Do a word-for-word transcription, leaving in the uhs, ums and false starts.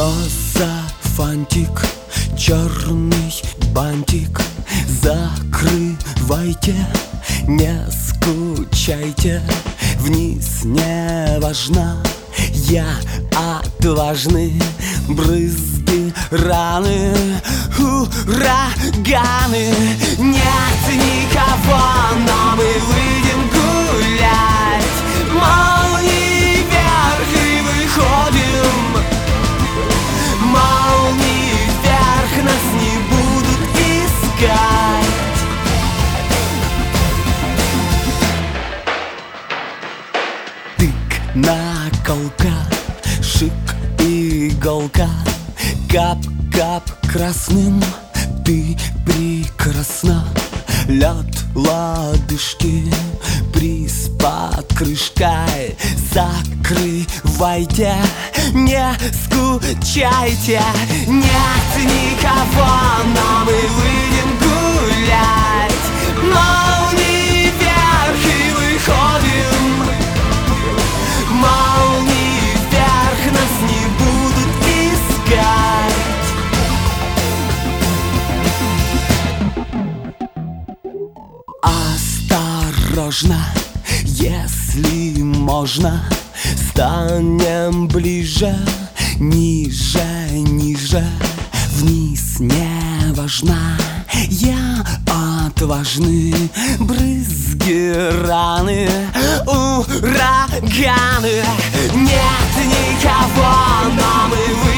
Что за фантик, черный бантик? Закрывайте, не скучайте. Вниз не важна, я отважный. Брызги, раны, ураганы. Нет никого, но мы выйдем гулять. Молнии вверх и выходим. Молнии вверх, нас не будут искать. Тык, наколка, шик, иголка. Кап-кап красным, ты прекрасна. Лед, лодыжки, приз под крышкой. Закрывайте, не скучайте. Нет никого, но мы выйдем гулять. Молнии вверх и выходим. Молнии вверх, нас не будут искать. Осторожно, если можно, станем ближе, ниже, ниже. Вниз не важна, я отважный. Брызги, раны, ураганы. Нет никого, но мы